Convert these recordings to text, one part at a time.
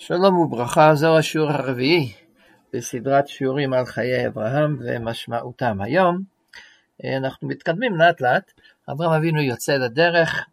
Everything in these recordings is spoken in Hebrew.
שלום וברכה, זהו השיעור הרביעי בסדרת שיעורים על חיי אברהם ומשמעותם. היום אנחנו מתקדמים לאט לאט. אברהם אבינו יוצא לדרך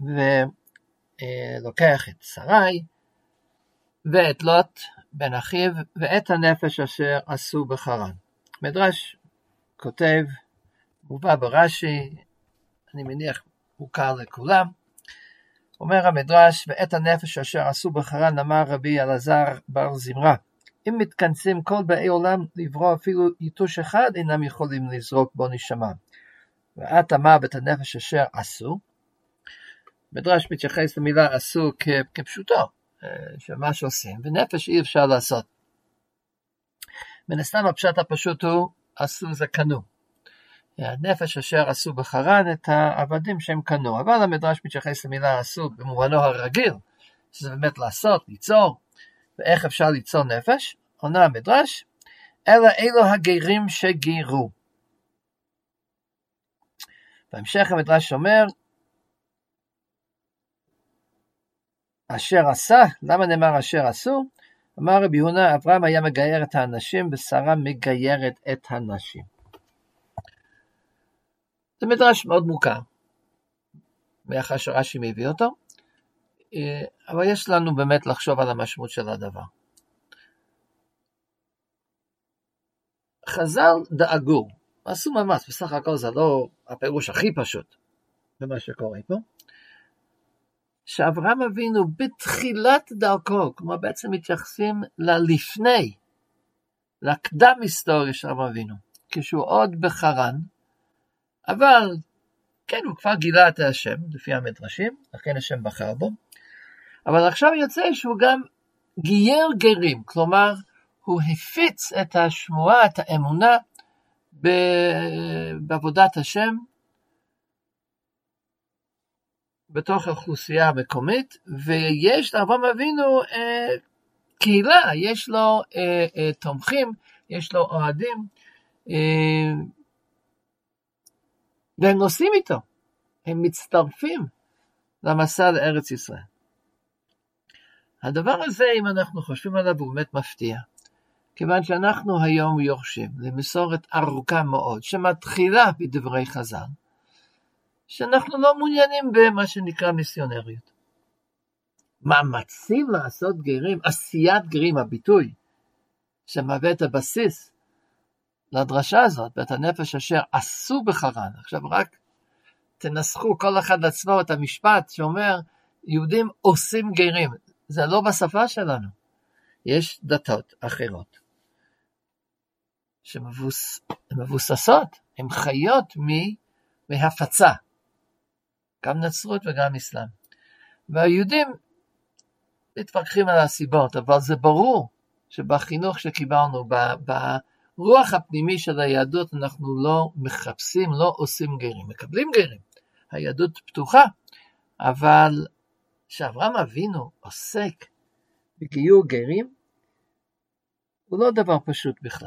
ולוקח את שרי ואת לוט בן אחיו ואת הנפש אשר עשו בחרן. מדרש כותב, מובא ברש"י, אני מניח מוכר לכולם, אומר המדרש, ואת הנפש אשר עשו בחרן אמר רבי אלעזר בר זמרה, אם מתכנסים כל באי עולם לברוא אפילו יתוש אחד, אינם יכולים לזרוק בו נשמה. ואת אמר ואת הנפש אשר עשו, מדרש מתייחס למילה עשו כפשוטו, של מה שעושים, ונפש אי אפשר לעשות. מן הסתם הפשט הפשוט הוא, עשו זה קנו. הנפש אשר עשו בחרן את העבדים שהם קנו, אבל המדרש מתייחס למילה עשו במובנו הרגיל, שזה באמת לעשות, ליצור, ואיך אפשר ליצור נפש? עונה המדרש, אלו הגרים שגירו. בהמשך המדרש אומר, אשר עשה, למה נאמר אשר עשו? אמר רבי יהודה, אברהם היה מגייר את האנשים, ושרה מגיירת את הנשים. זה מדרש מאוד מוכר, מאחר שרש"י מביא אותו, אבל יש לנו באמת לחשוב על המשמעות של הדבר. חז"ל דאגו, עשו ממש, בסך הכל זה לא הפירוש הכי פשוט במה שקורה פה, שאברהם אבינו בתחילת דרכו, כמו בעצם מתייחסים ללפני, לקדם היסטוריה של אברהם אבינו, כשהוא עוד בחרן, אבל כן, הוא כבר גילה את השם, לפי המדרשים, לכן השם בחר בו, אבל עכשיו יוצא שהוא גם גייר גרים, כלומר, הוא הפיץ את השמועה, את האמונה, בעבודת השם, בתוך האוכלוסייה המקומית, ויש לאברהם אבינו קהילה, יש לו תומכים, יש לו אוהדים, והם נוסעים איתו, הם מצטרפים למסע לארץ ישראל. הדבר הזה, אם אנחנו חושבים עליו, הוא באמת מפתיע, כיוון שאנחנו היום יורשים למסורת ארוכה מאוד, שמתחילה בדברי חז"ל, שאנחנו לא מעוניינים במה שנקרא מיסיונריות. מאמצים לעשות גרים, עשיית גרים, הביטוי, שמהווה את הבסיס, לדרשה הזאת, ואת הנפש אשר עשו בחרן. עכשיו רק תנסחו כל אחד לעצמו את המשפט שאומר, יהודים עושים גרים. זה לא בשפה שלנו. יש דתות אחרות, שמבוססות, הן חיות מהפצה. גם נצרות וגם אסלאם. והיהודים מתווכחים על הסיבות, אבל זה ברור שבחינוך שקיבלנו, רוח הפנימי של היהדות, אנחנו לא מחפשים, לא עושים גרים, מקבלים גרים. היהדות פתוחה, אבל שאברהם אבינו עוסק בגיור גרים, הוא לא דבר פשוט בכלל.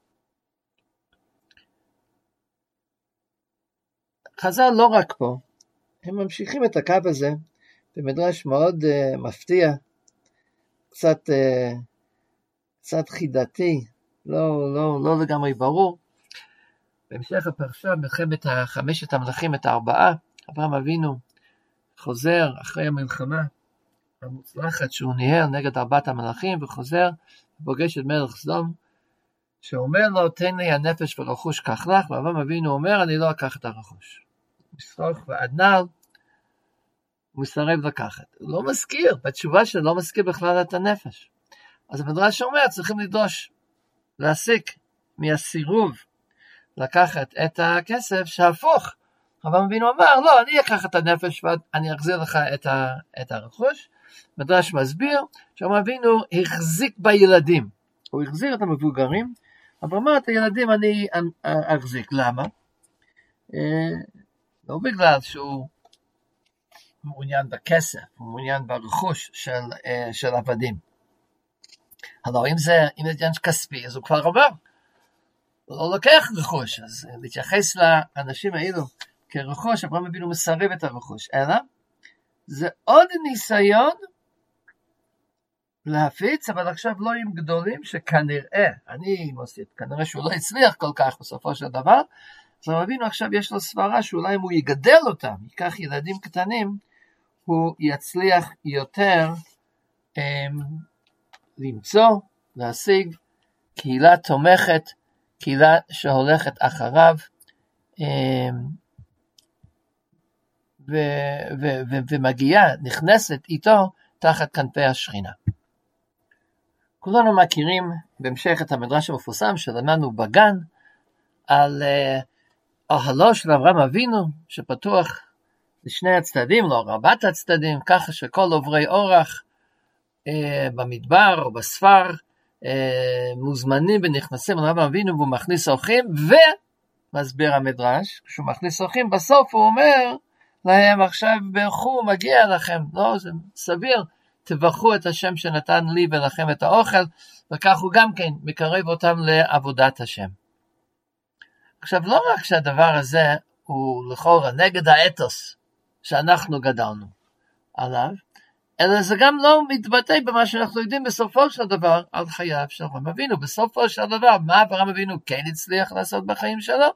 חז"ל לא רק פה, הם ממשיכים את הקו הזה, במדרש מאוד מפתיע, קצת חידתי, לא לגמרי ברור. בהמשך הפרשה, מלחמת חמשת המלכים, את הארבעה, אברהם אבינו חוזר אחרי המלחמה המוצלחת שהוא ניהל נגד ארבעת המלכים, וחוזר ופוגש את מלך סדום, שאומר לו, תן לי הנפש ורכוש קח לך, ואברהם אבינו אומר, אני לא אקח את הרכוש. משרוך ועדנל, הוא מסרב לקחת. הוא לא מזכיר, בתשובה שלו לא מזכיר בכלל את הנפש. אז המדרש אומר, צריכים לדרוש, להסיק מהסירוב לקחת את הכסף שהפוך. אברהם אבינו אמר, לא, אני אקח את הנפש ואני אחזיר לך את הרכוש. מדרש מסביר שאברהם אבינו החזיק בילדים. הוא החזיר את המבוגרים, אבל אמר את הילדים אני אחזיק. למה? לא בגלל שהוא מעוניין בכסף, הוא מעוניין ברכוש של עבדים. הלוא אם זה עניין כספי, אז הוא כבר עבר. הוא לא לוקח רכוש, אז להתייחס לאנשים האלו כרכוש, אברהם אבינו מסרב את הרכוש. אלא, זה עוד ניסיון להפיץ, אבל עכשיו לא עם גדולים שכנראה, אני מוסיף, כנראה שהוא לא הצליח כל כך בסופו של דבר, אז אברהם אבינו עכשיו יש לו סברה שאולי אם הוא יגדל אותם, ייקח ילדים קטנים, הוא יצליח יותר למצוא, להשיג קהילה תומכת, קהילה שהולכת אחריו, ומגיעה, נכנסת איתו תחת כנפי השכינה. כולנו מכירים בהמשך את המדרש המפורסם שלמדנו בגן, על אוהלו של אברהם אבינו, שפתוח לשני הצדדים, לא רבת הצדדים, ככה שכל עוברי אורח במדבר או בספר, מוזמנים ונכנסים לאברהם אבינו, והוא מכניס אורחים, ומסביר המדרש, כשהוא מכניס אורחים, בסוף הוא אומר להם, עכשיו ברכו, מגיע לכם, לא, זה סביר, תברכו את השם שנתן לי ולכם את האוכל, וכך הוא גם כן מקרב אותם לעבודת השם. עכשיו, לא רק שהדבר הזה הוא לכאורה נגד האתוס שאנחנו גדלנו עליו, אלא זה גם לא מתבטא במה שאנחנו יודעים בסופו של דבר על חייו של אברהם אבינו. בסופו של דבר, מה אברהם אבינו כן הצליח לעשות בחיים שלו?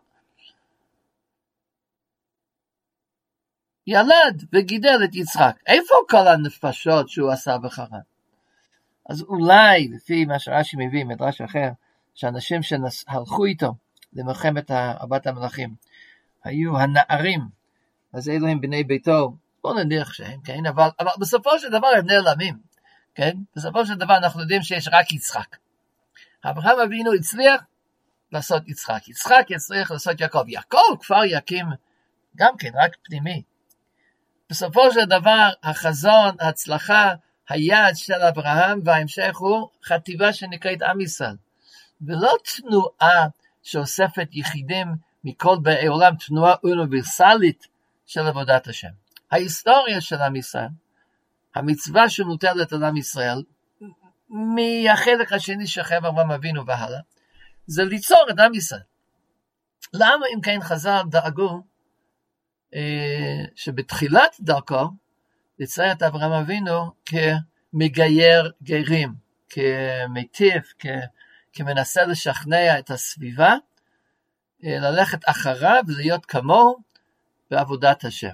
ילד וגידל את יצחק. איפה כל הנפשות שהוא עשה בחרן? אז אולי, לפי מה שרש"י מביא, מדרש אחר, שאנשים שהלכו איתו למלחמת ארבעת המלכים, היו הנערים, אז אלו הם בני ביתו, בוא נניח שהם, כן? אבל בסופו של דבר הם נעלמים, כן? בסופו של דבר אנחנו יודעים שיש רק יצחק. אברהם אבינו הצליח לעשות יצחק. יצחק הצליח לעשות יעקב. יעקב כבר יקים גם כן, רק פנימי. בסופו של דבר, החזון, ההצלחה, היעד של אברהם, וההמשך הוא חטיבה שנקראת עם ישראל. ולא תנועה שאוספת יחידים מכל באי עולם, תנועה אוניברסלית של עבודת השם. ההיסטוריה של עם ישראל, המצווה שמוטלת על עם ישראל, מהחלק השני שחייב אברהם אבינו והלאה, זה ליצור את עם ישראל. למה אם כן חז"ל דאגו, שבתחילת דרכו, לצייר את אברהם אבינו כמגייר גרים, כמיטיב, כמנסה לשכנע את הסביבה, ללכת אחריו ולהיות כמוהו בעבודת השם.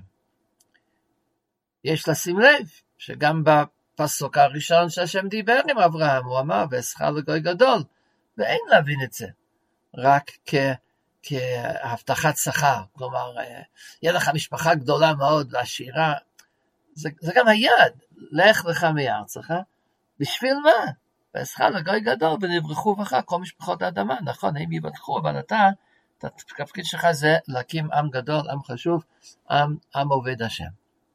יש לשים לב שגם בפסוק הראשון שהשם דיבר עם אברהם, הוא אמר, ואעשך לגוי גדול, ואין להבין את זה, רק כהבטחת שכר, כלומר, יהיה לך משפחה גדולה מאוד ועשירה, זה גם היעד, לך לך מארצך, בשביל מה? ואעשך לגוי גדול, ונברכו בך כל משפחות האדמה, נכון, הם יברכו, אבל אתה, התפקיד שלך זה להקים עם גדול, עם חשוב, עם עובד השם.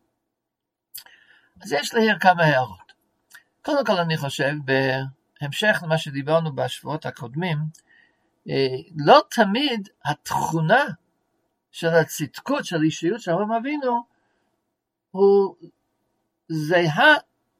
אז יש להעיר כמה הערות. קודם כל אני חושב, בהמשך למה שדיברנו בשבועות הקודמים, לא תמיד התכונה של הצדקות, של אישיות של אברהם אבינו, הוא זהה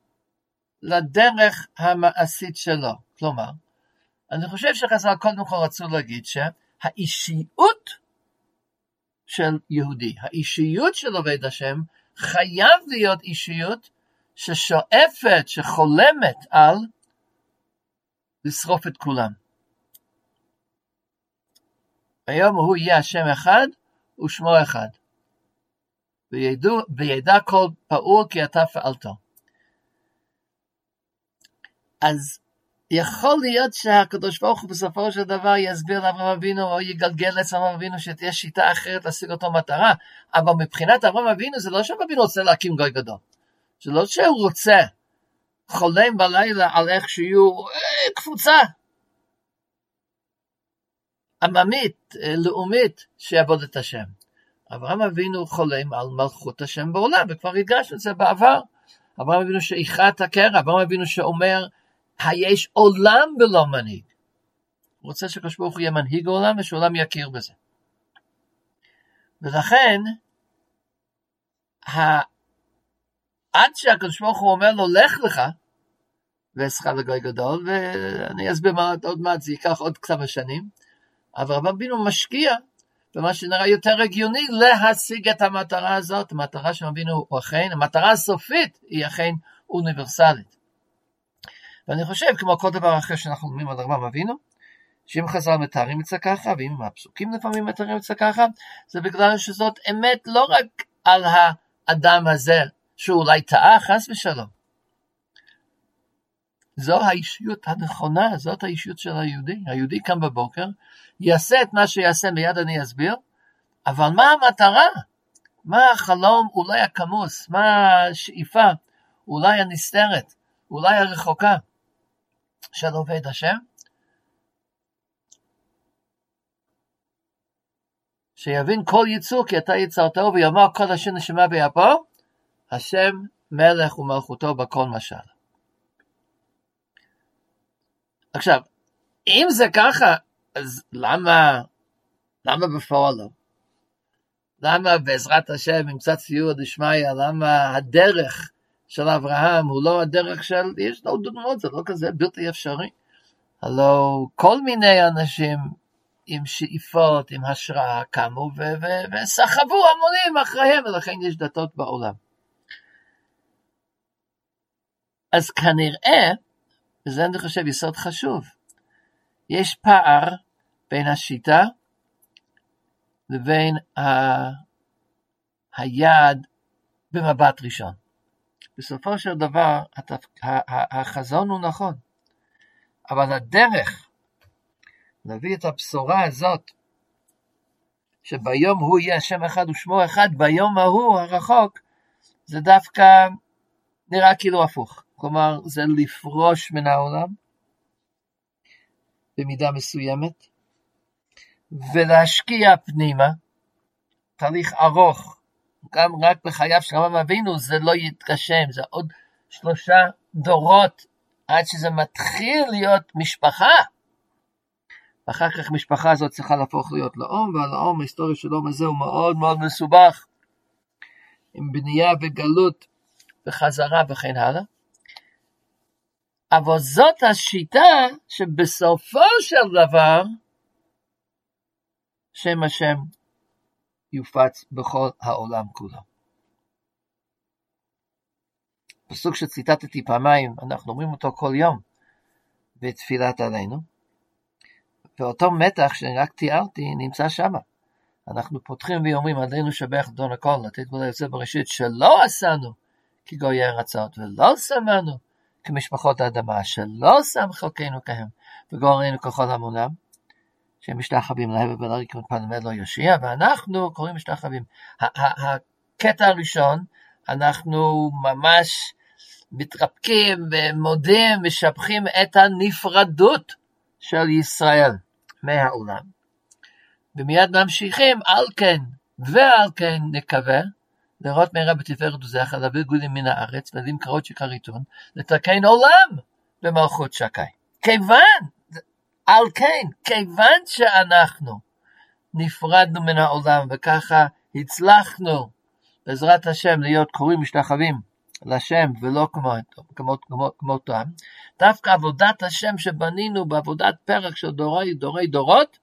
לדרך המעשית שלו. כלומר, אני חושב שחז"ל קודם כל רצו להגיד שהאישיות של יהודי, האישיות של עובד השם, חייב להיות אישיות ששואפת, שחולמת על לשרוף את כולם. היום הוא יהיה השם אחד ושמו אחד. וידע כל פעול כי אתה פעלתו. אז יכול להיות שהקדוש ברוך הוא בסופו של דבר יסביר לאברהם אבינו או יגלגל לאברהם אבינו שתהיה שיטה אחרת להשיג אותו מטרה, אבל מבחינת אברהם אבינו זה לא שאברהם אבינו רוצה להקים גוי גדול, זה לא שהוא רוצה חולם בלילה על איך שיהיו קבוצה עממית, לאומית שיעבוד את השם. אברהם אבינו חולם על מלכות השם בעולם, וכבר הדגשנו את זה בעבר. אברהם אבינו שאיחד את הקרע, אברהם אבינו שאומר היש עולם בלא מנהיג. הוא רוצה שהקדוש ברוך הוא יהיה מנהיג העולם ושעולם יכיר בזה. ולכן, עד שהקדוש ברוך הוא אומר לו לך לך, ואעשך לגוי גדול, ואני אסביר עוד מעט, זה ייקח עוד כמה שנים, אבל אברהם אבינו משקיע במה שנראה יותר הגיוני להשיג את המטרה הזאת. המטרה שאברהם אבינו הוא אכן, המטרה הסופית היא אכן אוניברסלית. ואני חושב, כמו כל דבר אחר שאנחנו לומדים על אברהם אבינו, שאם חז"ל מתארים את זה ככה, ואם הפסוקים לפעמים מתארים את זה ככה, זה בגלל שזאת אמת לא רק על האדם הזה, שהוא אולי טעה, חס ושלום. זו האישיות הנכונה, זאת האישיות של היהודי. היהודי קם בבוקר, יעשה את מה שיעשה, מיד אני אסביר, אבל מה המטרה? מה החלום אולי הכמוס? מה השאיפה? אולי הנסתרת? אולי הרחוקה של עובד השם? שיבין כל יצור כי אתה יצרתו, ויאמר כל אשר נשמה באפו, השם מלך ומלכותו בכל משל. עכשיו, אם זה ככה, אז למה בפועל לא? למה בעזרת השם עם קצת סיוע דשמיא, למה הדרך של אברהם הוא לא הדרך של, יש לו דוגמאות, זה לא כזה בלתי אפשרי. הלוא כל מיני אנשים עם שאיפות, עם השראה, קמו וסחבו המונים אחריהם, ולכן יש דתות בעולם. אז כנראה, וזה אני חושב יסוד חשוב, יש פער בין השיטה לבין היעד במבט ראשון. בסופו של דבר, החזון הוא נכון, אבל הדרך להביא את הבשורה הזאת, שביום הוא יהיה השם אחד ושמו אחד, ביום ההוא הרחוק, זה דווקא נראה כאילו הפוך. כלומר, זה לפרוש מן העולם, במידה מסוימת, ולהשקיע פנימה, תהליך ארוך, גם רק בחייו של אברהם אבינו, זה לא יתגשם, זה עוד 3 דורות, עד שזה מתחיל להיות משפחה, ואחר כך משפחה הזאת צריכה להפוך להיות לאום, והלאום, ההיסטוריה של האום הזה הוא מאוד מאוד מסובך, עם בנייה וגלות, וחזרה וכן הלאה, אבל זאת השיטה שבסופו של דבר, שם השם יופץ בכל העולם כולו. פסוק שציטטתי פעמיים, אנחנו אומרים אותו כל יום, בתפילת עלינו, ואותו מתח שרק תיארתי נמצא שם. אנחנו פותחים ואומרים, עלינו שבח אדון הכל, לתת כל היוצא בראשית, שלא עשינו כגויי ארצות, ולא שמנו כמשפחות האדמה, שלא שם חלקנו כהם, וגוררנו ככל המונם, שהם משתחווים להבל ולריק ופנמד לא יושיע, ואנחנו קוראים משתחווים. הקטע הראשון, אנחנו ממש מתרפקים ומודים ושבחים את הנפרדות של ישראל מהעולם. ומיד ממשיכים, על כן ועל כן נקווה, לראות מהרה בתפארת וזכר, להביא גולים מן הארץ, ולהביא קראות שכריתון, לתקן עולם במלכות שקי. כיוון שאנחנו נפרדנו מן העולם, וככה הצלחנו בעזרת השם להיות קוראים משתחווים לשם ולא כמותם, דווקא עבודת השם שבנינו בעבודת פרק של דורי דורות,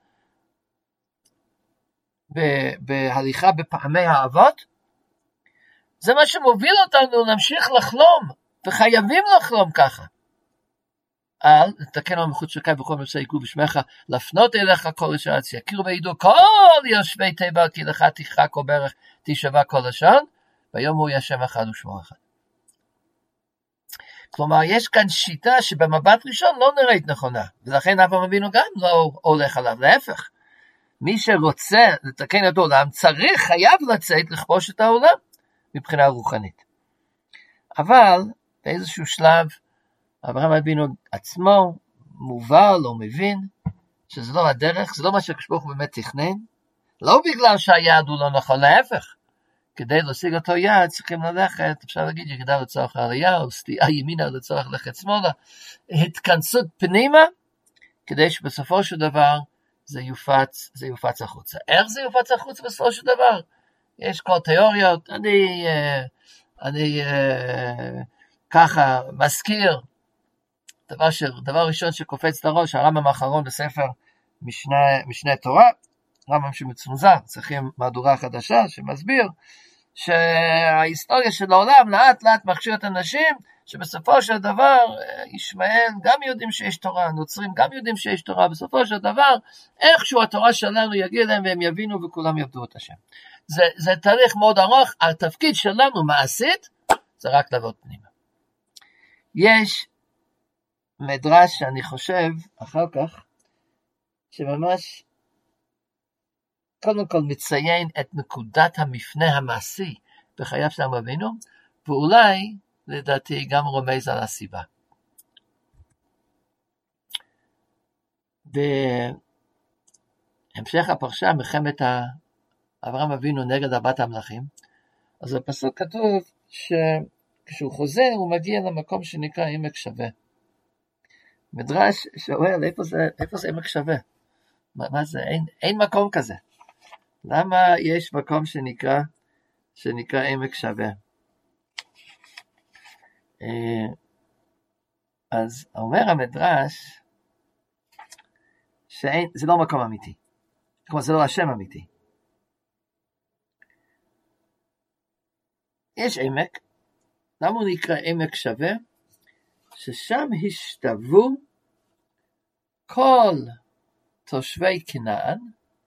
בהליכה בפעמי האבות, זה מה שמוביל אותנו להמשיך לחלום, וחייבים לחלום ככה. לתקן במלכות שקי בכל מבצע יקראו בשמך, לפנות אליך כל השעה, יכירו וידעו כל יושבי תבל, כי לך תכרע כל ברך, תשבע כל לשון, ביום הוא יהיה שם אחד ושמו אחד. כלומר, יש כאן שיטה שבמבט ראשון לא נראית נכונה, ולכן אברהם אבינו גם לא הולך עליו, להפך. מי שרוצה לתקן את העולם, חייב לצאת לכבוש את העולם, מבחינה רוחנית. אבל, באיזשהו שלב, אברהם אבינו עצמו מובל או מבין, שזה לא הדרך, זה לא מה שהקדוש ברוך הוא באמת תכנן, לא בגלל שהיעד הוא לא נכון, להפך. כדי להשיג אותו יעד, צריכים ללכת, אפשר להגיד, ירידה לצורך העלייה, או סטייה ימינה לצורך ללכת שמאלה, התכנסות פנימה, כדי שבסופו של דבר, זה יופץ החוצה. איך זה יופץ החוצה בסופו של דבר? יש כל תיאוריות, אני ככה מזכיר, דבר ראשון שקופץ לראש, הרמב"ם האחרון בספר משנה תורה, רמב"ם שמצונזר, צריכים מהדורה חדשה שמסביר, שההיסטוריה של העולם לאט לאט מכשיר את אנשים, שבסופו של דבר, ישמעאל גם יודעים שיש תורה, הנוצרים גם יודעים שיש תורה, בסופו של דבר, איכשהו התורה שלנו יגיע להם והם יבינו וכולם יעבדו את השם. זה תהליך מאוד ארוך, התפקיד שלנו מעשית, זה רק לעבוד פנימה. יש מדרש שאני חושב אחר כך, שממש קודם כל מציין את נקודת המפנה המעשי בחייו של אבינו, ואולי לדעתי גם רומז על הסיבה. בהמשך הפרשה, מלחמת אברהם אבינו נגד ארבעת המלכים, אז בפסוק כתוב שכשהוא חוזר הוא מגיע למקום שנקרא עמק שווה. מדרש שואל איפה זה עמק שווה? מה זה? אין מקום כזה. למה יש מקום שנקרא עמק שווה? אז אומר המדרש שזה לא מקום אמיתי. כלומר זה לא השם אמיתי. יש עמק, למה הוא נקרא עמק שווה? ששם השתוו כל תושבי כנען,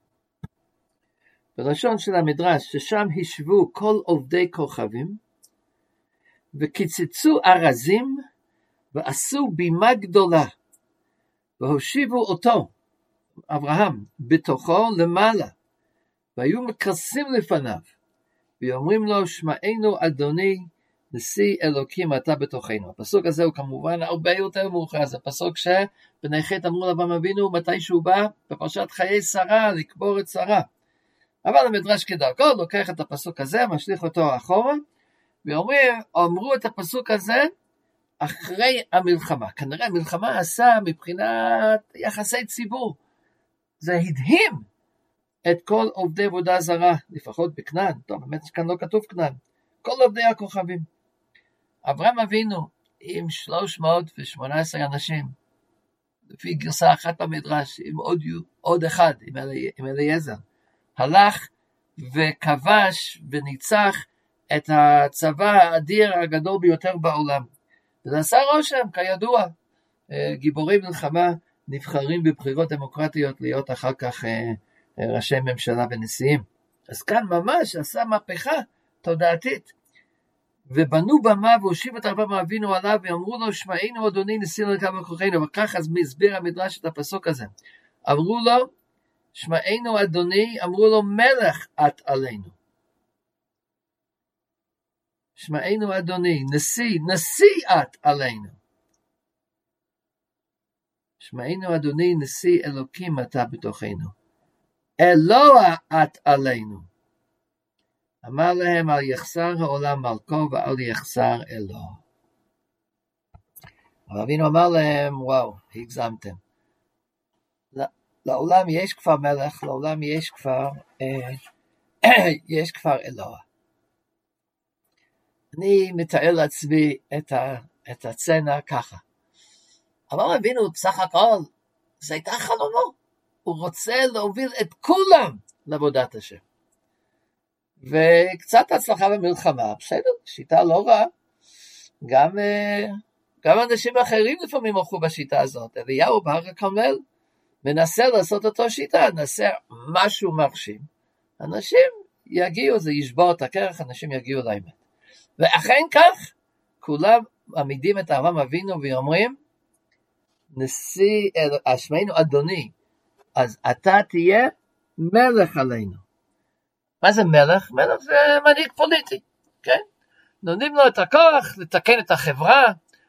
בלשון של המדרש, ששם השבו כל עובדי כוכבים, וקיצצו ארזים, ועשו בימה גדולה, והושיבו אותו, אברהם, בתוכו למעלה, והיו מכרסים לפניו, ואומרים לו, שמענו אדוני, נשיא אלוקים אתה בתוכנו. הפסוק הזה הוא כמובן הרבה יותר מאוחר, זה פסוק שבני חטא אמרו לאברהם אבינו מתי שהוא בא בפרשת חיי שרה, לקבור את שרה. אבל המדרש כדרכו לוקח את הפסוק הזה, משליך אותו אחורה, ואומרו את הפסוק הזה אחרי המלחמה. כנראה המלחמה עשה מבחינת יחסי ציבור. זה הדהים את כל עובדי עבודה זרה, לפחות בכנען. טוב, באמת כאן לא כתוב כנען. כל עובדי הכוכבים. אברהם אבינו עם 318 אנשים, לפי גרסה אחת במדרש, עם עוד אחד, עם אליעזר, הלך וכבש וניצח את הצבא האדיר הגדול ביותר בעולם. זה עשה רושם, כידוע, גיבורי מלחמה נבחרים בבחירות דמוקרטיות להיות אחר כך ראשי ממשלה ונשיאים. אז כאן ממש עשה מהפכה תודעתית. ובנו במה והושיב את אברהם אבינו עליו ואמרו לו שמענו אדוני נשיא אלוקים בכוחנו. וכך אז מסביר המדרש את הפסוק הזה. אמרו לו שמענו אדוני, אמרו לו מלך את עלינו. שמענו אדוני, נשיא את עלינו. שמענו אדוני נשיא אלוקים אתה בתוכנו. אלוה את עלינו. אמר להם על יחסר העולם מלכו ועל יחסר אלוה. אבינו אמר להם וואו, הגזמתם. לעולם יש כבר מלך, לעולם יש כבר אלוה. אני מתאר לעצמי את הצנה ככה. אבל אבינו בסך הכל, זה הייתה חלומו. הוא רוצה להוביל את כולם לעבודת השם. וקצת הצלחה במלחמה, בסדר, שיטה לא רעה. גם אנשים אחרים לפעמים הלכו בשיטה הזאת. אליהו בהר הכרמל מנסה לעשות אותו שיטה, ננסה משהו מרשים. אנשים יגיעו, זה ישבור את הכרך, אנשים יגיעו לאמת. ואכן כך, כולם עמידים את אברהם אבינו ואומרים, נשיא, שמענו אדוני, אז אתה תהיה מלך עלינו. מה זה מלך? מלך זה מנהיג פוליטי, כן? נותנים לו את הכוח לתקן את החברה,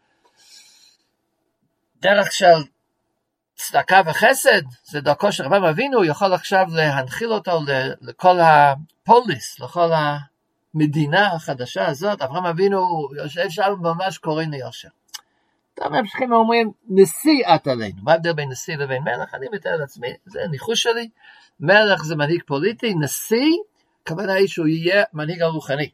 דרך של צדקה וחסד, זה דרכו של אברהם אבינו, הוא יכול עכשיו להנחיל אותו לכל הפוליס, לכל המדינה החדשה הזאת. אברהם אבינו יושב שם ממש קורא ליושר. אתם ממשיכים ואומרים, נשיא את עלינו. מה ההבדל בין נשיא לבין מלך? אני מתאר לעצמי, זה ניחוש שלי. מלך זה מנהיג פוליטי, נשיא, הכוונה היא שהוא יהיה מנהיג הרוחני.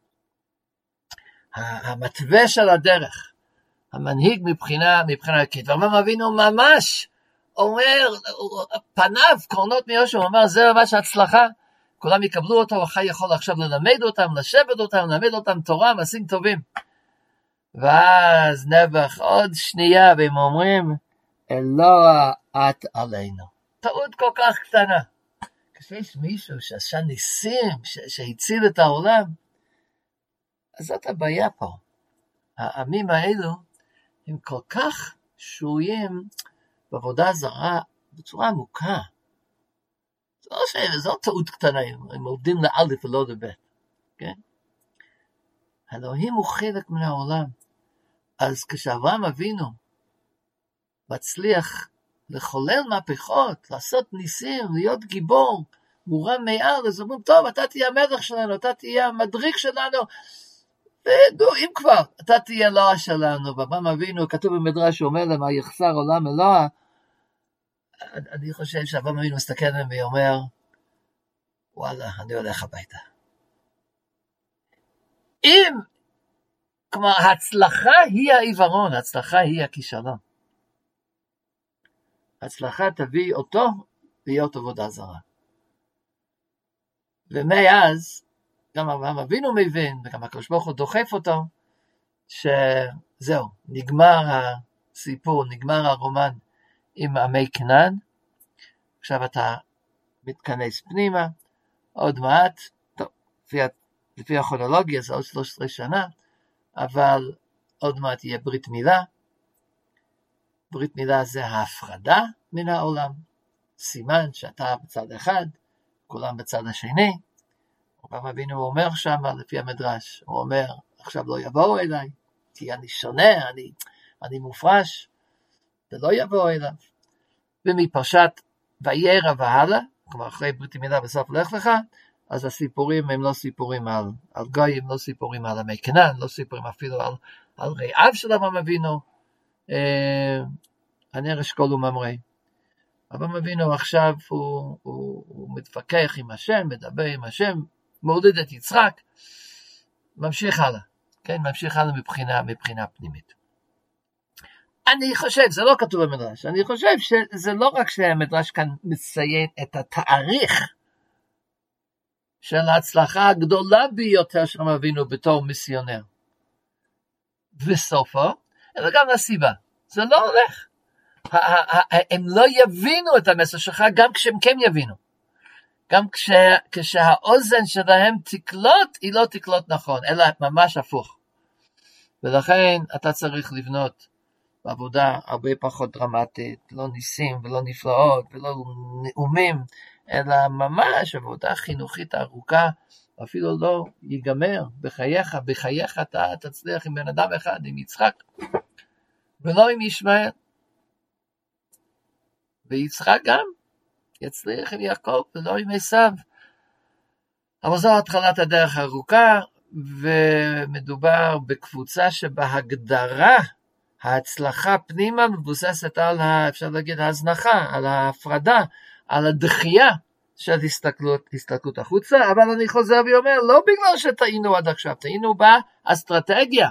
המתווה של הדרך, המנהיג מבחינה ערכית. ואברהם אבינו ממש אומר, פניו קורנות מיושר, הוא אומר, זה ממש הצלחה, כולם יקבלו אותו, אחי יכול עכשיו ללמד אותם, לשבת אותם, ללמד אותם תורה, מעשים טובים. ואז נעבך עוד שנייה, והם אומרים, אלוה את עלינו. טעות כל כך קטנה. כשיש מישהו שעשה ניסים, שהציל את העולם, אז זאת הבעיה פה. העמים האלו הם כל כך שרויים בעבודה זרה בצורה עמוקה. זו טעות קטנה, הם עובדים לאלף ולא לבית. כן? אלוהים הוא חלק מן העולם. אז כשאברהם אבינו מצליח לחולל מהפכות, לעשות ניסים, להיות גיבור, מורם מעל, אז אומרים, טוב, אתה תהיה המלך שלנו, אתה תהיה המדריך שלנו, אם כבר, אתה תהיה אלוה שלנו. ואברהם אבינו, כתוב במדרש, הוא אומר למה יחסר עולם אלוה, אני חושב שאברהם אבינו מסתכל עליהם ואומר, וואלה, אני הולך הביתה. כלומר, ההצלחה היא העיוורון, ההצלחה היא הכישלון. ההצלחה תביא אותו להיות עבודה זרה. ומאז, גם אברהם אבינו מבין, וגם הקדוש ברוך הוא דוחף אותו, שזהו, נגמר הסיפור, נגמר הרומן עם עמי כנען, עכשיו אתה מתכנס פנימה, עוד מעט, טוב, לפי הכרונולוגיה זה עוד 13 שנה, אבל עוד מעט יהיה ברית מילה. ברית מילה זה ההפרדה מן העולם, סימן שאתה בצד אחד, כולם בצד השני. אברהם אבינו אומר שם, לפי המדרש, הוא אומר, עכשיו לא יבואו אליי, כי אני שונה, אני מופרש, ולא יבואו אליו. ומפרשת וירא והלאה, כלומר אחרי ברית מילה בסוף לך לך, אז הסיפורים הם לא סיפורים על גויים, לא סיפורים על עמי כנען, לא סיפורים אפילו על רעיו של אברהם אבינו, הנר אשכול וממרא. אברהם אבינו עכשיו הוא מתווכח עם השם, מדבר עם השם, מוליד את יצחק, ממשיך הלאה, כן, ממשיך הלאה מבחינה פנימית. אני חושב, זה לא כתוב במדרש, אני חושב שזה לא רק שהמדרש כאן מציין את התאריך של ההצלחה הגדולה ביותר של אברהם אבינו בתור מיסיונר, וסופו, אלא גם הסיבה, זה לא הולך. הם לא יבינו את המסר שלך, גם כשהם כן יבינו. גם כשהאוזן שלהם תקלוט, היא לא תקלוט נכון, אלא ממש הפוך. ולכן אתה צריך לבנות בעבודה הרבה פחות דרמטית, לא ניסים ולא נפלאות ולא נאומים, אלא ממש עבודה חינוכית ארוכה, אפילו לא ייגמר בחייך אתה תצליח עם בן אדם אחד, עם יצחק, ולא עם ישמעאל. ויצחק גם יצליח עם יעקב ולא עם עשיו. אבל זו התחלת הדרך הארוכה, ומדובר בקבוצה שבהגדרה ההצלחה פנימה מבוססת על, אפשר להגיד, ההזנחה, על ההפרדה, על הדחייה של הסתכלות החוצה. אבל אני חוזר ואומר, לא בגלל שטעינו עד עכשיו, טעינו באסטרטגיה,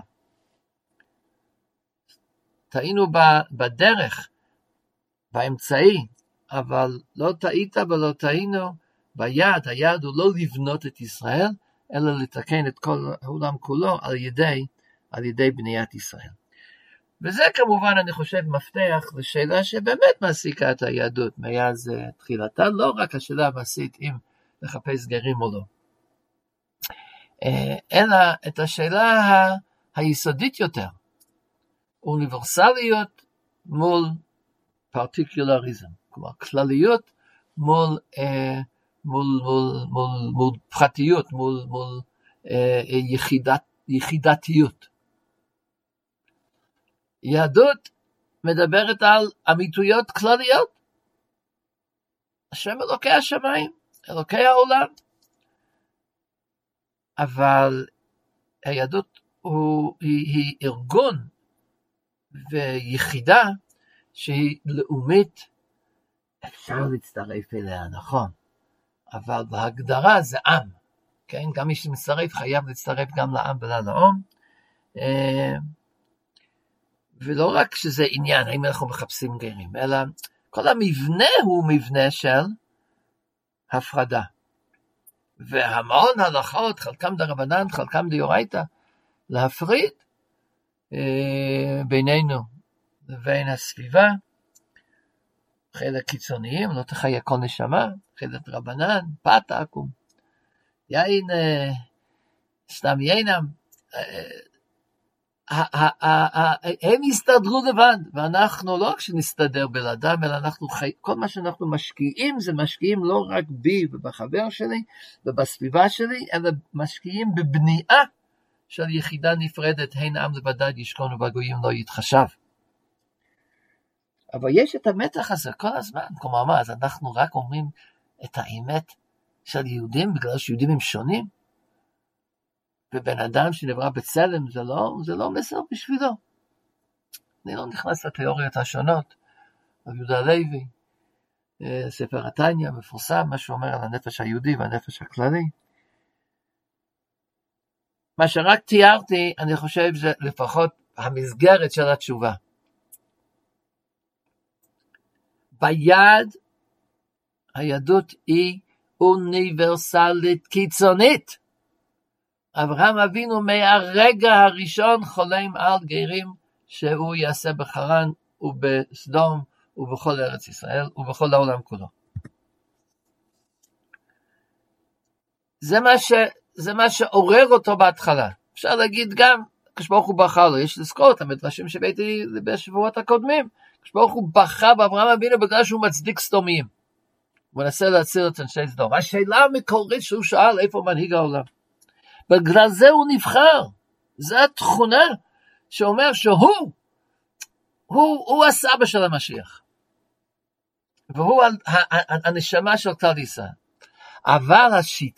טעינו בדרך, באמצעי, אבל לא טעית ולא טעינו ביד. היד הוא לא לבנות את ישראל, אלא לתקן את כל העולם כולו על ידי בניית ישראל. וזה כמובן, אני חושב, מפתח לשאלה שבאמת מעסיקה את היהדות מאז תחילתה, לא רק השאלה המעשית אם לחפש גרים או לא, אלא את השאלה היסודית יותר, אוניברסליות מול פרטיקולריזם, כלומר כלליות מול פרטיות, מול יחידתיות. יהדות מדברת על אמיתויות כלליות, השם אלוקי השמיים, אלוקי העולם, אבל היהדות היא ארגון ויחידה שהיא לאומית, אפשר להצטרף אליה, נכון, אבל בהגדרה זה עם, כן? גם מי שמצטרף חייב להצטרף גם לעם וללאום, ולא רק שזה עניין, האם אנחנו מחפשים גרים, אלא כל המבנה הוא מבנה של הפרדה, והמון הלכות, חלקם דרבנן, חלקם דאורייתא, להפריד בינינו לבין הסביבה, חלק קיצוניים, לא תחיה כל נשמה, חלק רבנן, פת עקום, יין, סתם יינם, הם יסתדרו לבד, ואנחנו לא רק שנסתדר בלעדם, אלא אנחנו כל מה שאנחנו משקיעים, זה משקיעים לא רק בי ובחבר שלי, ובסביבה שלי, אלא משקיעים בבנייה של יחידה נפרדת, הן עם לבדד ישכון ובגויים לא יתחשב. אבל יש את המתח הזה כל הזמן, כלומר מה, אז אנחנו רק אומרים את האמת של יהודים, בגלל שיהודים הם שונים, ובן אדם שנברא בצלם, זה לא מסר בשבילו. אני לא נכנס לתיאוריות השונות, על יהודה לוי, ספר התניא, מפורסם, מה שאומר על הנפש היהודי והנפש הכללי. מה שרק תיארתי, אני חושב זה לפחות המסגרת של התשובה. ביד, היהדות היא אוניברסלית קיצונית. אברהם אבינו מהרגע הראשון חולם על גרים שהוא יעשה בחרן ובסדום ובכל ארץ ישראל ובכל העולם כולו. זה מה שעורר אותו בהתחלה. אפשר להגיד גם, כשברוך הוא בחר לו, יש לזכור את המדרשים שבאתי בשבועות הקודמים, כשברוך הוא בחר באברהם אבינו בגלל שהוא מצדיק סדומים. הוא מנסה להציל את אנשי סדום. השאלה המקורית שהוא שאל איפה מנהיג העולם. בגלל זה הוא נבחר. זו התכונה שאומר הוא הסבא של המשיח. והוא הנשמה של כלל ישראל. אבל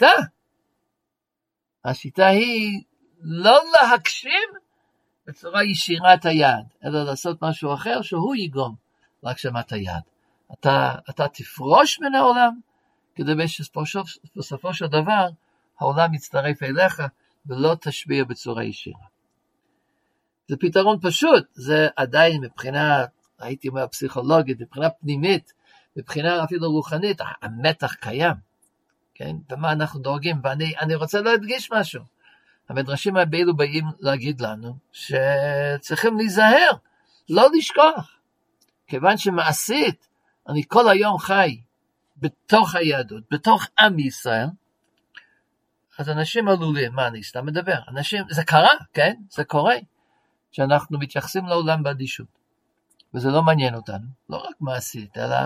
השיטה היא לא להקשיב בצורה ישירה את היד, אלא לעשות משהו אחר שהוא יגרום להגשמת היד. אתה תפרוש מן העולם, כדי שבסופו של דבר העולם יצטרף אליך ולא תשפיע בצורה ישירה. זה פתרון פשוט, זה עדיין מבחינה, הייתי אומר פסיכולוגית, מבחינה פנימית, מבחינה אפילו רוחנית, המתח קיים, כן? ומה אנחנו דואגים, ואני רוצה להדגיש משהו. המדרשים האלו באים להגיד לנו שצריכים להיזהר, לא לשכוח, כיוון שמעשית אני כל היום חי בתוך היהדות, בתוך עם ישראל, אז אנשים עלולים, מה אני סתם מדבר? אנשים, זה קרה, כן? זה קורה, שאנחנו מתייחסים לעולם באדישות, וזה לא מעניין אותנו, לא רק מעשית, אלא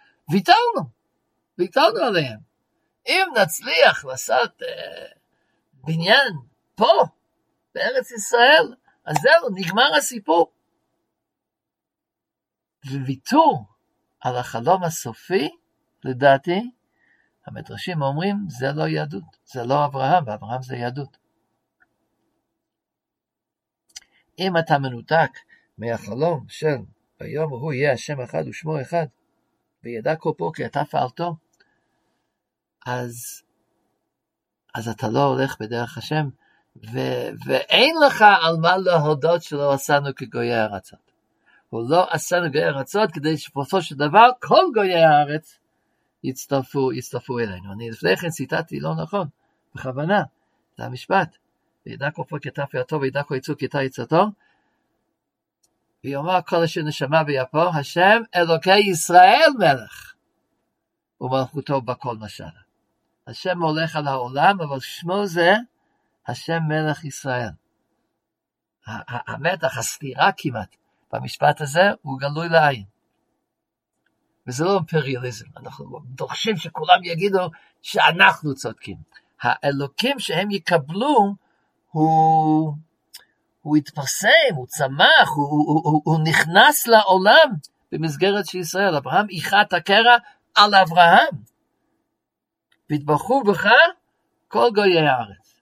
ויתרנו עליהם. אם נצליח לעשות בניין פה, בארץ ישראל, אז זהו, נגמר הסיפור. וויתור על החלום הסופי, לדעתי, המדרשים אומרים, זה לא יהדות, זה לא אברהם, ואברהם זה יהדות. אם אתה מנותק מהחלום של ביום הוא יהיה השם אחד ושמו אחד, וידע כל פה כי אתה פעלתו, אז אתה לא הולך בדרך השם, ואין לך על מה להודות שלא עשינו כגויי הארצות. הוא לא עשינו גויי הארצות, כדי שבסופו של דבר כל גויי הארץ יצטרפו אלינו. אני לפני כן ציטטתי לא נכון, בכוונה, זה המשפט, וידע כל פה כי אתה פעלתו, וידע כל יצאו כי אתה יצאתו, ויאמר כל אשר נשמה ויפו, השם אלוקי ישראל מלך, ומלכותו בכל משלה. השם הולך על העולם, אבל שמו זה השם מלך ישראל. המתח, הסתירה כמעט, במשפט הזה הוא גלוי לעין. וזה לא אימפריאליזם, אנחנו דורשים שכולם יגידו שאנחנו צודקים. האלוקים שהם יקבלו, הוא התפרסם, הוא צמח, הוא נכנס לעולם במסגרת של ישראל. אברהם איחת הקרע על אברהם. והתברכו בך כל גויי הארץ.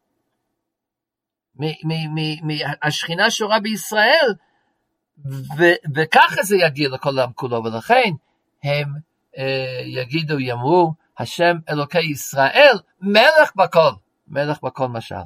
השכינה שורה בישראל, וככה זה יגיע לכל העם כולו, ולכן הם יגידו, יאמרו, השם אלוקי ישראל, מלך בכל משלה.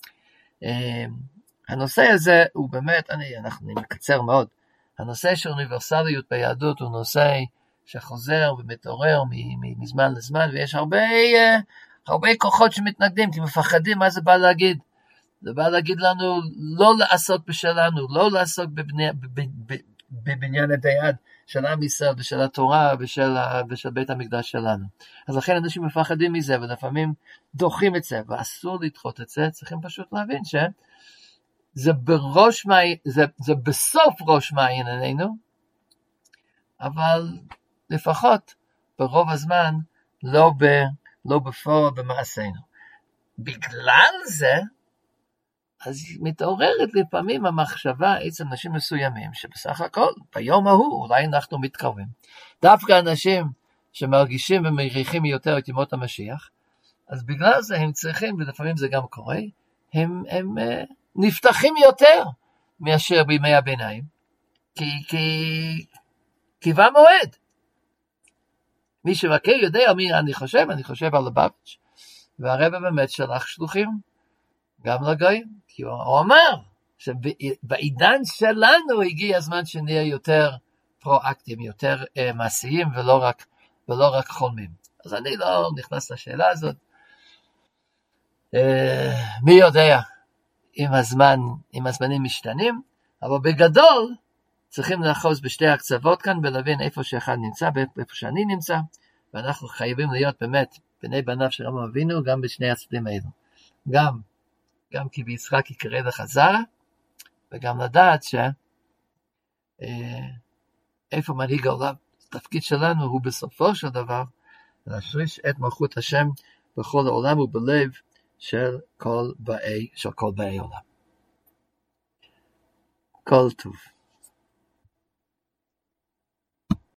הנושא הזה הוא באמת, אנחנו מקצר מאוד, הנושא של אוניברסליות ביהדות הוא נושא שחוזר ומתעורר מזמן לזמן, ויש הרבה כוחות שמתנגדים, כי מפחדים מה זה בא להגיד. זה בא להגיד לנו לא לעסוק בשלנו, לא לעסוק בבניין הדיין של עם ישראל ושל התורה ושל בית המקדש שלנו. אז לכן אנשים מפחדים מזה ולפעמים דוחים את זה, ואסור לדחות את זה. צריכים פשוט להבין שזה זה בסוף ראש מעייננו, אבל לפחות ברוב הזמן לא בפועל במעשינו. בגלל זה אז מתעוררת לפעמים המחשבה אצל אנשים מסוימים, שבסך הכל ביום ההוא אולי אנחנו מתקרבים. דווקא אנשים שמרגישים ומריחים יותר את ימות המשיח, אז בגלל זה הם צריכים, ולפעמים זה גם קורה, הם נפתחים יותר מאשר בימי הביניים, כי בא מועד. מי שמכיר יודע מי אני חושב על לבביץ', והרבא באמת שלח שלוחים גם לגויים, כי הוא אמר שבעידן שלנו הגיע הזמן שנהיה יותר פרואקטים, יותר מעשיים ולא רק חולמים. אז אני לא נכנס לשאלה הזאת. מי יודע אם הזמנים משתנים, אבל בגדול צריכים לאחוז בשתי הקצוות כאן ולהבין איפה שאחד נמצא, איפה שאני נמצא, ואנחנו חייבים להיות באמת בני בניו של אברהם אבינו גם בשני הצדדים האלו. גם כי ביצחק יקרא לך זרע, וגם לדעת איפה מנהיג העולם, התפקיד שלנו הוא בסופו של דבר להשריש את מלכות השם בכל העולם ובלב של כל באי עולם. כל טוב.